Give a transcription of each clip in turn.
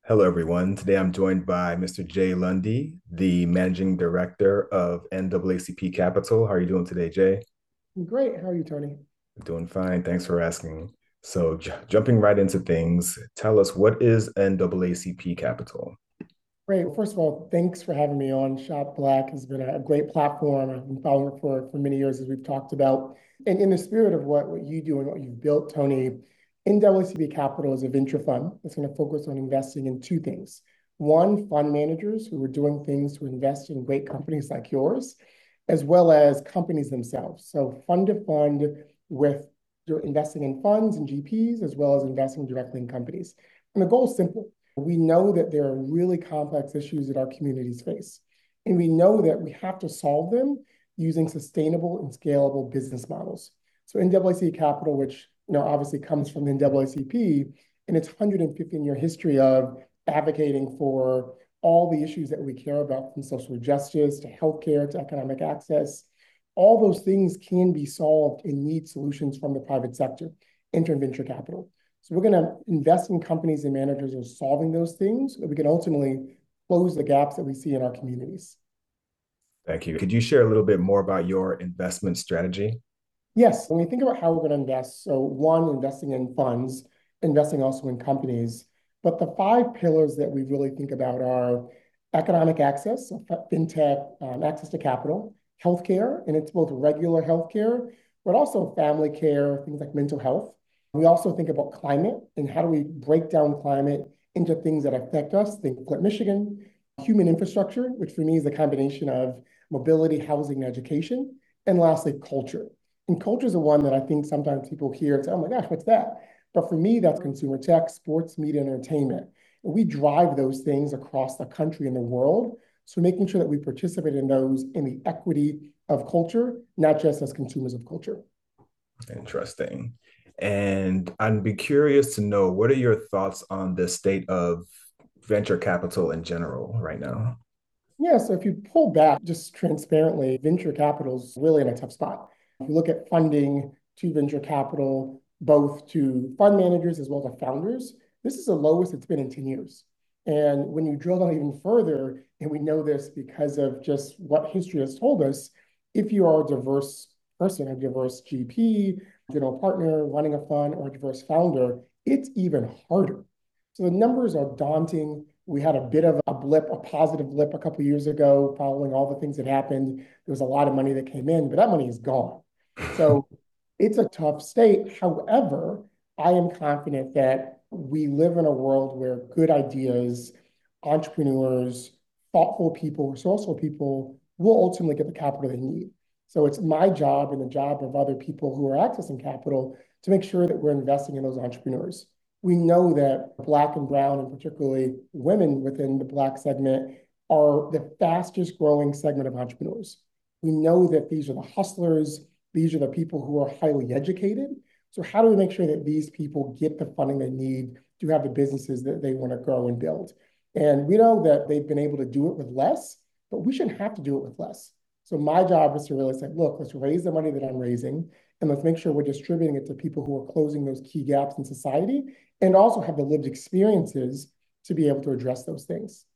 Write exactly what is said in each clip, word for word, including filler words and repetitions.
Hello, everyone. Today I'm joined by mister Jay Lundy, the managing director of N double A C P Capital. How are you doing today, Jay? Great. How are you, Tony? Doing fine. Thanks for asking. So, j- jumping right into things, tell us what is N double A C P Capital? Great. Well, first of all, thanks for having me on. Shop Black has been a great platform. I've been following it for, for many years, as we've talked about. And in the spirit of what, what you do and what you've built, Tony, N double A C P Capital is a venture fund that's going to focus on investing in two things. One, fund managers who are doing things to invest in great companies like yours, as well as companies themselves. So fund to fund with you're investing in funds and G Ps, as well as investing directly in companies. And the goal is simple. We know that there are really complex issues that our communities face, and we know that we have to solve them using sustainable and scalable business models. So N double A C P Capital, which you know obviously comes from the N double A C P, and its one hundred fifteen year history of advocating for all the issues that we care about, from social justice to healthcare to economic access, all those things can be solved and need solutions from the private sector, enter venture capital. So we're going to invest in companies and managers who are solving those things so that we can ultimately close the gaps that we see in our communities. Thank you. Could you share a little bit more about your investment strategy? Yes, when we think about how we're going to invest, so one, investing in funds, investing also in companies. But the five pillars that we really think about are economic access, so fintech, um, access to capital, healthcare, and it's both regular healthcare, but also family care, things like mental health. We also think about climate and how do we break down climate into things that affect us. Think Flint, Michigan, human infrastructure, which for me is a combination of mobility, housing, and education. And lastly, culture. And culture is the one that I think sometimes people hear and say, oh my gosh, what's that? But for me, that's consumer tech, sports, media, and entertainment. And we drive those things across the country and the world. So making sure that we participate in those in the equity of culture, not just as consumers of culture. Interesting. And I'd be curious to know what are your thoughts on the state of venture capital in general right now? Yeah, so if you pull back just transparently, venture capital is really in a tough spot. If you look at funding to venture capital, both to fund managers as well as founders, this is the lowest it's been in ten years. And when you drill down even further, and we know this because of just what history has told us, if you are a diverse person, a diverse G P, general partner, running a fund, or a diverse founder, it's even harder. So the numbers are daunting. We had a bit of a blip, a positive blip a couple of years ago, following all the things that happened. There was a lot of money that came in, but that money is gone. So it's a tough state. However, I am confident that we live in a world where good ideas, entrepreneurs, thoughtful people, resourceful people will ultimately get the capital they need. So it's my job and the job of other people who are accessing capital to make sure that we're investing in those entrepreneurs. We know that Black and Brown, and particularly women within the Black segment, are the fastest growing segment of entrepreneurs. We know that these are the hustlers, these are the people who are highly educated. So how do we make sure that these people get the funding they need to have the businesses that they want to grow and build? And we know that they've been able to do it with less, but we shouldn't have to do it with less. So my job is to really say, look, let's raise the money that I'm raising, and let's make sure we're distributing it to people who are closing those key gaps in society and also have the lived experiences to be able to address those things.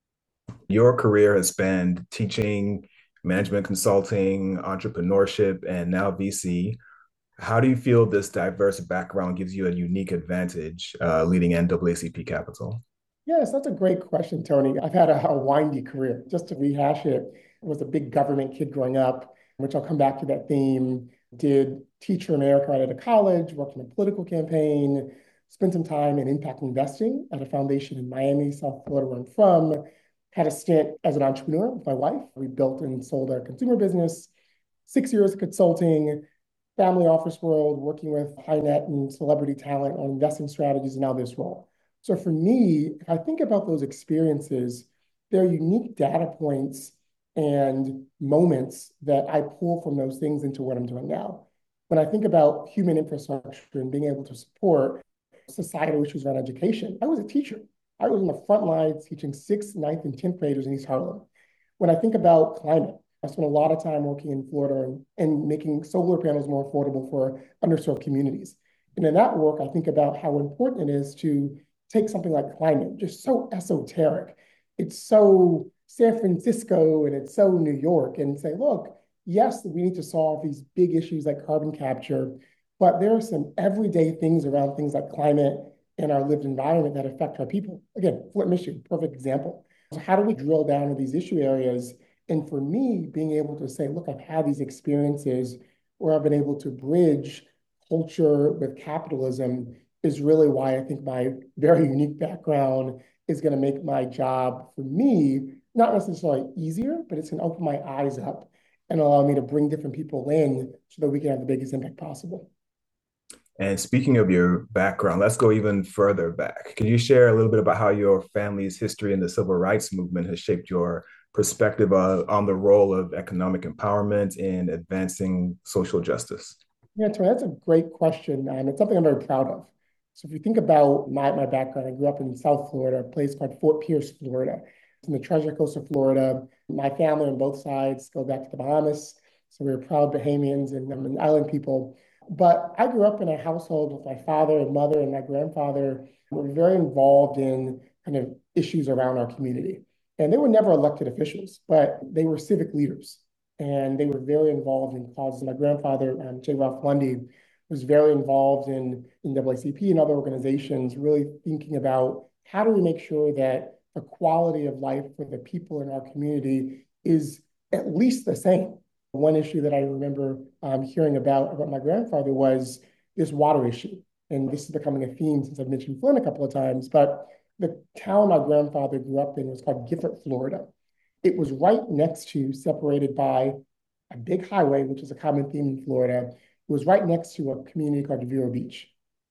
Your career has spanned teaching, management consulting, entrepreneurship, and now V C. How do you feel this diverse background gives you a unique advantage uh, leading N double A C P Capital? Yes, that's a great question, Tony. I've had a, a windy career. Just to rehash it, I was a big government kid growing up, which I'll come back to that theme. Did Teach America right out of college, worked in a political campaign, spent some time in impact investing at a foundation in Miami, South Florida, where I'm from. Had a stint as an entrepreneur with my wife. We built and sold a consumer business, six years of consulting, family office world, working with high net and celebrity talent on investing strategies, and now this role. So for me, if I think about those experiences, they're unique data points and moments that I pull from those things into what I'm doing now. When I think about human infrastructure and being able to support societal issues around education, I was a teacher. I was in the front lines teaching sixth, ninth, and tenth graders in East Harlem. When I think about climate, I spent a lot of time working in Florida and, and making solar panels more affordable for underserved communities. And in that work, I think about how important it is to take something like climate, just so esoteric. It's so San Francisco and it's so New York, and say, look, yes, we need to solve these big issues like carbon capture, but there are some everyday things around things like climate and our lived environment that affect our people. Again, Flint, Michigan, perfect example. So how do we drill down to these issue areas? And for me, being able to say, look, I've had these experiences where I've been able to bridge culture with capitalism is really why I think my very unique background is going to make my job for me not necessarily easier, but it's going to open my eyes up and allow me to bring different people in so that we can have the biggest impact possible. And speaking of your background, let's go even further back. Can you share a little bit about how your family's history in the civil rights movement has shaped your perspective uh, on the role of economic empowerment in advancing social justice? Yeah, Tony, that's a great question, and it's something I'm very proud of. So if you think about my, my background, I grew up in South Florida, a place called Fort Pierce, Florida. It's in the Treasure Coast of Florida. My family on both sides go back to the Bahamas, so we we're proud Bahamians and um, and island people. But I grew up in a household with my father and mother and my grandfather who were very involved in kind of issues around our community. And they were never elected officials, but they were civic leaders and they were very involved in causes. My grandfather, um, J. Ralph Lundy, was very involved in N double A C P and other organizations, really thinking about how do we make sure that the quality of life for the people in our community is at least the same. One issue that I remember um, hearing about about my grandfather was this water issue. And this is becoming a theme since I've mentioned Flint a couple of times, but the town my grandfather grew up in was called Gifford, Florida. It was right next to, separated by a big highway, which is a common theme in Florida. It was right next to a community called Vero Beach.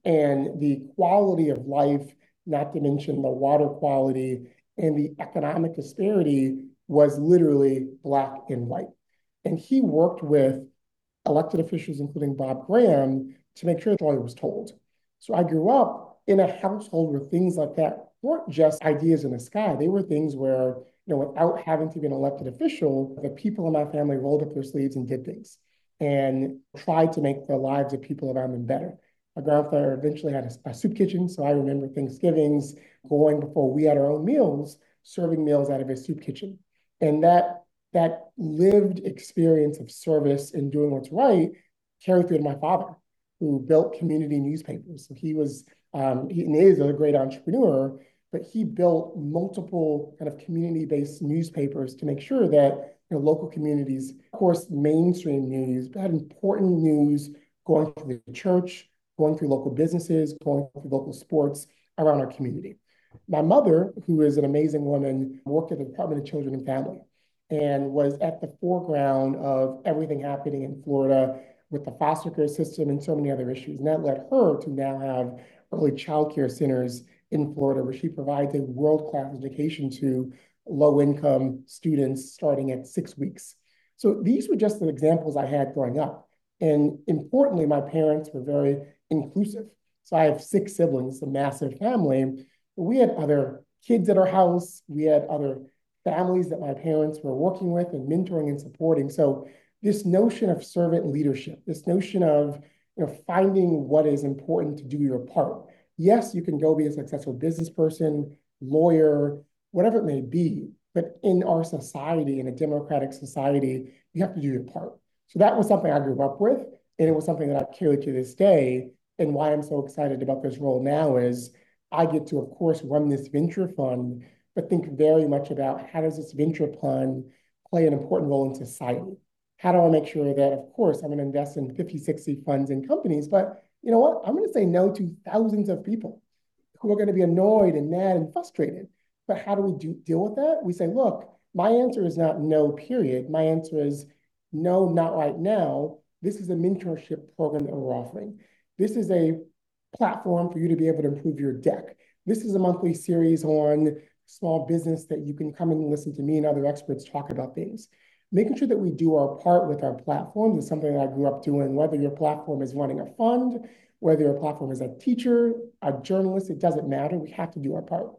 And the quality of life, not to mention the water quality and the economic disparity, was literally black and white. And he worked with elected officials, including Bob Graham, to make sure the story was told. So I grew up in a household where things like that weren't just ideas in the sky. They were things where, you know, without having to be an elected official, the people in my family rolled up their sleeves and did things and tried to make the lives of people around them better. My grandfather eventually had a, a soup kitchen, so I remember Thanksgivings going before we had our own meals, serving meals out of his soup kitchen. And that that lived experience of service and doing what's right carried through to my father, who built community newspapers. So he was, um, he is a great entrepreneur, but he built multiple kind of community-based newspapers to make sure that, you know, local communities, of course, mainstream news, but had important news going through the church, going through local businesses, going through local sports around our community. My mother, who is an amazing woman, worked at the Department of Children and Family and was at the foreground of everything happening in Florida with the foster care system and so many other issues. And that led her to now have early child care centers in Florida, where she provides a world-class education to low-income students starting at six weeks. So these were just the examples I had growing up. And importantly, my parents were very inclusive. So I have six siblings, a massive family. But we had other kids at our house. We had other families that my parents were working with and mentoring and supporting. So this notion of servant leadership, this notion of, you know, finding what is important to do your part. Yes, you can go be a successful business person, lawyer, whatever it may be, but in our society, in a democratic society, you have to do your part. So that was something I grew up with, and it was something that I carry to this day. And why I'm so excited about this role now is I get to, of course, run this venture fund, but think very much about how does this venture fund play an important role in society? How do I make sure that, of course, I'm going to invest in fifty, sixty funds in companies, but you know what? I'm going to say no to thousands of people who are going to be annoyed and mad and frustrated. But how do we do, deal with that? We say, look, my answer is not no, period. My answer is no, not right now. This is a mentorship program that we're offering. This is a platform for you to be able to improve your deck. This is a monthly series on small business that you can come and listen to me and other experts talk about things. Making sure that we do our part with our platforms is something that I grew up doing, whether your platform is running a fund, whether your platform is a teacher, a journalist, it doesn't matter. We have to do our part.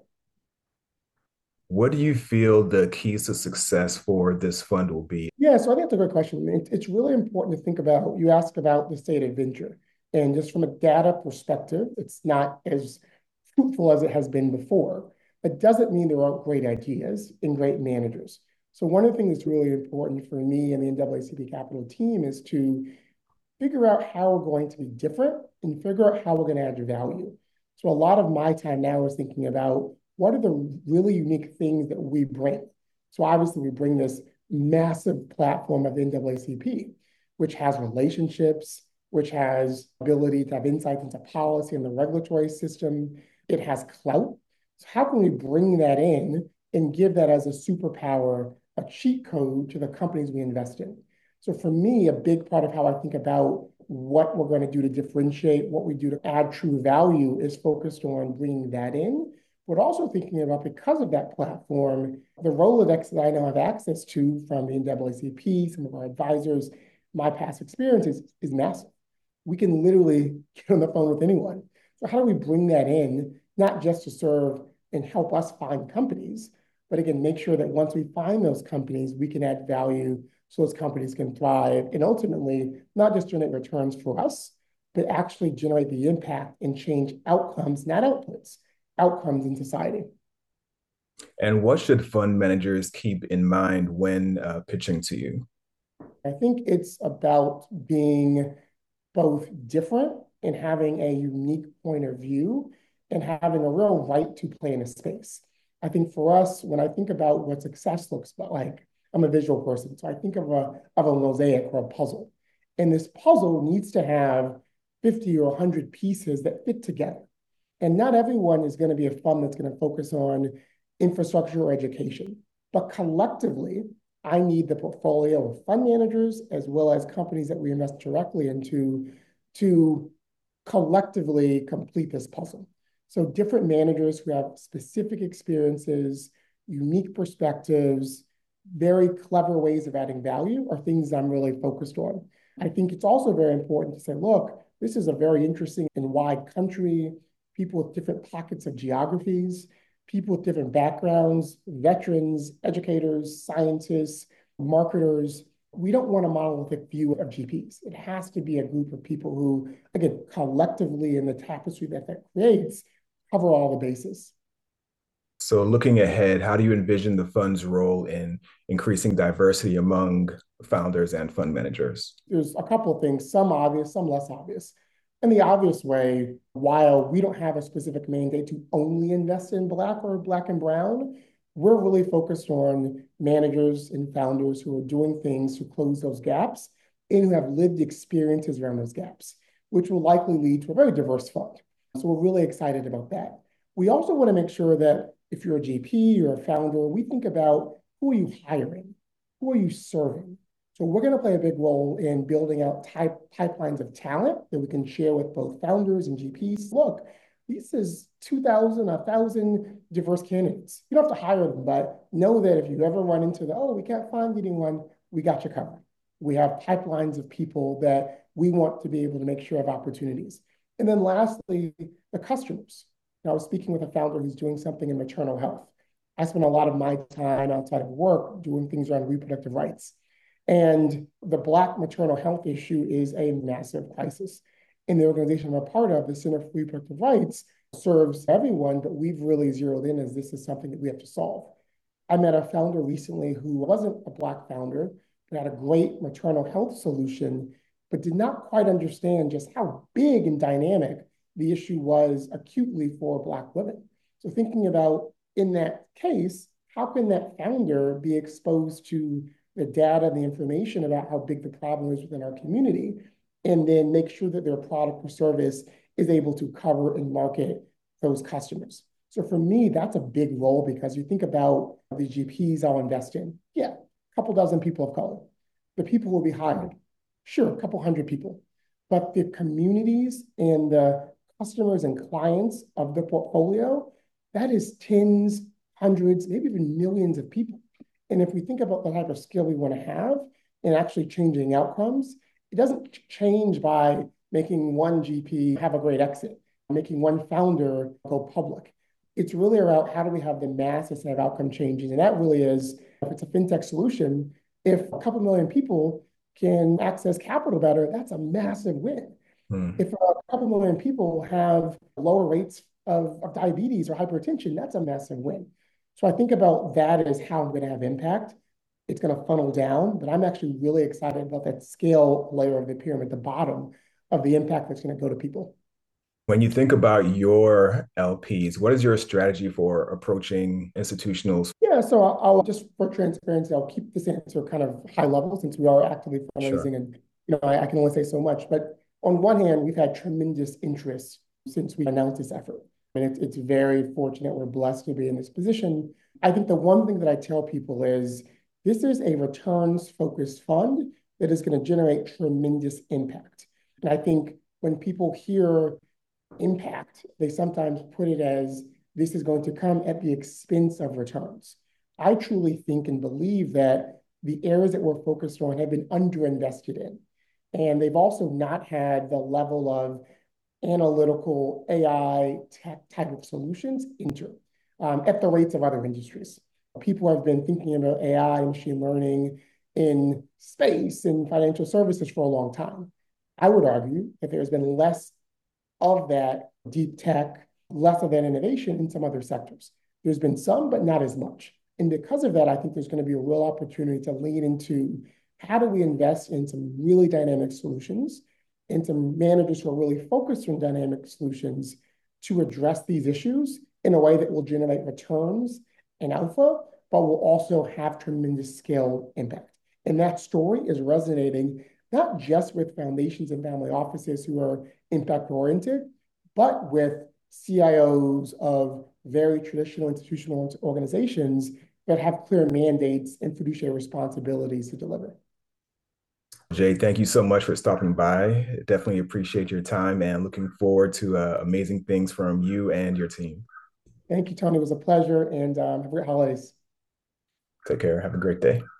What do you feel the keys to success for this fund will be? Yeah, so I think that's a great question. It, it's really important to think about, you asked about the state of venture. And just from a data perspective, it's not as fruitful as it has been before. That doesn't mean there aren't great ideas and great managers. So one of the things that's really important for me and the N double A C P Capital team is to figure out how we're going to be different and figure out how we're going to add value. So a lot of my time now is thinking about what are the really unique things that we bring. So obviously we bring this massive platform of N double A C P, which has relationships, which has ability to have insights into policy and the regulatory system. It has clout. So how can we bring that in and give that as a superpower, a cheat code to the companies we invest in? So for me, a big part of how I think about what we're going to do to differentiate, what we do to add true value is focused on bringing that in, but also thinking about, because of that platform, the Rolodex that I now have access to from the N double A C P, some of our advisors, my past experiences is massive. We can literally get on the phone with anyone. So how do we bring that in, not just to serve and help us find companies, but again, make sure that once we find those companies, we can add value so those companies can thrive and ultimately not just generate returns for us, but actually generate the impact and change outcomes, not outputs, outcomes in society. And what should fund managers keep in mind when uh, pitching to you? I think it's about being both different and having a unique point of view and having a real right to play in a space. I think for us, when I think about what success looks like, I'm a visual person, so I think of a, of a mosaic or a puzzle. And this puzzle needs to have fifty or one hundred pieces that fit together. And not everyone is going to be a fund that's going to focus on infrastructure or education. But collectively, I need the portfolio of fund managers as well as companies that we invest directly into to collectively complete this puzzle. So different managers who have specific experiences, unique perspectives, very clever ways of adding value are things I'm really focused on. I think it's also very important to say, look, this is a very interesting and wide country, people with different pockets of geographies, people with different backgrounds, veterans, educators, scientists, marketers. We don't want a monolithic view of G Ps. It has to be a group of people who, again, collectively in the tapestry that that creates, cover all the bases. So, looking ahead, how do you envision the fund's role in increasing diversity among founders and fund managers? There's a couple of things, some obvious, some less obvious. In the obvious way, while we don't have a specific mandate to only invest in Black or Black and Brown, we're really focused on managers and founders who are doing things to close those gaps and who have lived experiences around those gaps, which will likely lead to a very diverse fund. So we're really excited about that. We also want to make sure that if you're a G P, you're a founder, we think about who are you hiring? Who are you serving? So we're going to play a big role in building out type pipelines of talent that we can share with both founders and G Ps. Look, this is two thousand, one thousand diverse candidates. You don't have to hire them, but know that if you ever run into the, oh, we can't find anyone, we got you covered. We have pipelines of people that we want to be able to make sure have opportunities. And then lastly, the customers. Now, I was speaking with a founder who's doing something in maternal health. I spend a lot of my time outside of work doing things around reproductive rights. And the Black maternal health issue is a massive crisis. And the organization I'm a part of, the Center for Reproductive Rights, serves everyone, but we've really zeroed in as this is something that we have to solve. I met a founder recently who wasn't a Black founder, but had a great maternal health solution, but did not quite understand just how big and dynamic the issue was acutely for Black women. So thinking about, in that case, how can that founder be exposed to the data and the information about how big the problem is within our community, and then make sure that their product or service is able to cover and market those customers. So for me, that's a big role, because you think about the G Ps I'll invest in. Yeah, a couple dozen people of color. The people will be hired. Sure, a couple hundred people. But the communities and the customers and clients of the portfolio, that is tens, hundreds, maybe even millions of people. And if we think about the type of skill we want to have in actually changing outcomes, it doesn't change by making one G P have a great exit, making one founder go public. It's really around how do we have the massive set of outcome changes. And that really is, if it's a fintech solution, if a couple million people can access capital better, that's a massive win. Hmm. If a couple million people have lower rates of, of diabetes or hypertension, that's a massive win. So I think about that as how I'm going to have impact. It's going to funnel down, but I'm actually really excited about that scale layer of the pyramid, the bottom of the impact that's going to go to people. When you think about your L Ps, what is your strategy for approaching institutionals? Yeah, so I'll, I'll just for transparency, I'll keep this answer kind of high level since we are actively Sure. fundraising, and you know I, I can only say so much. But on one hand, we've had tremendous interest since we announced this effort, and it's it's very fortunate. We're blessed to be in this position. I think the one thing that I tell people is this is a returns focused fund that is going to generate tremendous impact. And I think when people hear impact, they sometimes put it as this is going to come at the expense of returns. I truly think and believe that the areas that we're focused on have been underinvested in. And they've also not had the level of analytical A I tech type of solutions enter um, at the rates of other industries. People have been thinking about A I and machine learning in space and financial services for a long time. I would argue that there's been less of that deep tech, less of that innovation in some other sectors. There's been some, but not as much. And because of that, I think there's going to be a real opportunity to lean into how do we invest in some really dynamic solutions and some managers who are really focused on dynamic solutions to address these issues in a way that will generate returns and alpha, but will also have tremendous scale impact. And that story is resonating not just with foundations and family offices who are impact oriented, but with C I Os of very traditional institutional organizations that have clear mandates and fiduciary responsibilities to deliver. Jay, thank you so much for stopping by. Definitely appreciate your time and looking forward to uh, amazing things from you and your team. Thank you, Tony. It was a pleasure, and um, have great holidays. Take care. Have a great day.